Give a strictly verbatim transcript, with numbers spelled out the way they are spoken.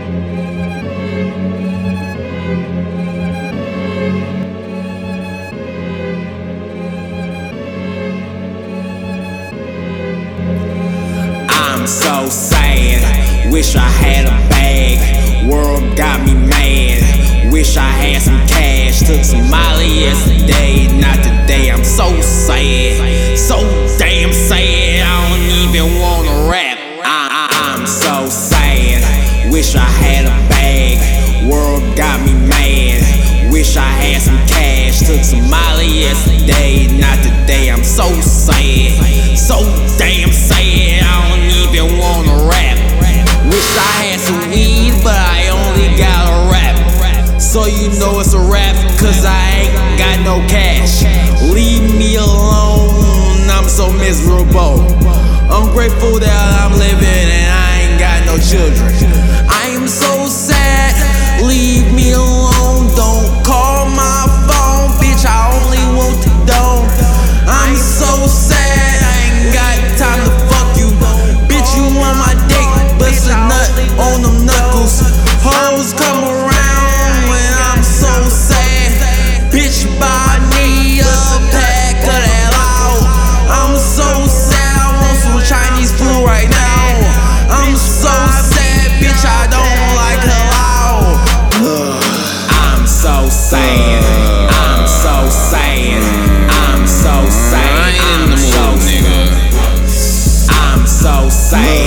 I'm so sad, wish I had a bag. World got me mad, wish I had some cash. Took some Molly yesterday, not today. I'm so sad, so damn sad. I don't even wanna rap. I, I, I'm so sad, wish I had a bag. World got me mad, wish I had some cash. Took some Molly yesterday, not today. I'm so sad, so damn sad. I don't even wanna rap. Wish I had some weed, but I only got a rap. So you know it's a rap, cause I ain't got no cash. Leave me alone, I'm so miserable. I'm grateful that I'm living and I ain't got no children. I am so sad, leave me alone. Don't call my phone, bitch, I only want the dough. I'm so sad, I ain't got time to fuck you. Bitch, you on my dick, bust a nut on them knuckles. Hoes come around when I'm so sad. Bitch, buy me a pack of that loud. I'm so sad, I want some Chinese food right now. I'm so sad, bitch, I don't like halal. I'm so sad, I'm so sad, I'm so sad, I'm so sad, I'm so sad.